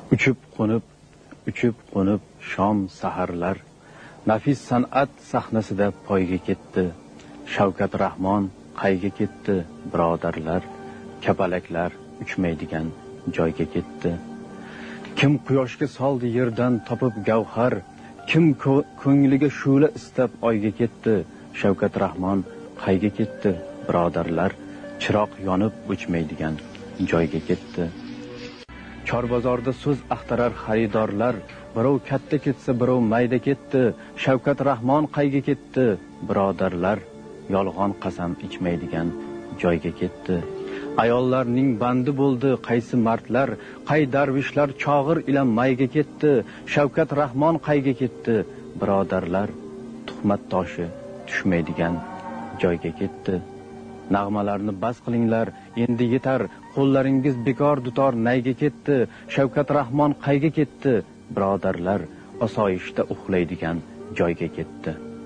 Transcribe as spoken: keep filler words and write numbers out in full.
Uchib qo'nib, uchib qo'nib shom saharlar, nafis san'at sahnasida poyga ketdi. Shavkat Rahmon qayga ketdi, birodarlar, kapalaklar uchmaydigan joyga ketdi. Kim quyoshga soldi yerdan topib gavhar, kim ko'ngliga shu'la istab oyga ketdi. Shavkat Rahmon qayga ketdi, birodarlar, chiroq yonib o'chmaydigan joyga ketdi. Chorbozorda so'z axtarar xaridorlar, birov katta ketsa, birov mayda ketdi. Shavkat Rahmon qayga ketdi, birodarlar, yolg'on qasam ichmaydigan joyga ketdi. Ayollarning bandi bo'ldi qaysi mardlar, qay darvishlar chog'ir ila mayga ketdi. Shavkat Rahmon qayga ketdi, birodarlar, tuhmat toshi tushmaydigan joyga ketdi. Nag'malarni bas qilinglar, endi yetar, qo'llaringiz bekor dutor nayga ketdi. Shavkat Rahmon qayga ketdi, birodarlar, osoyishta uxlaydigan joyga ketdi.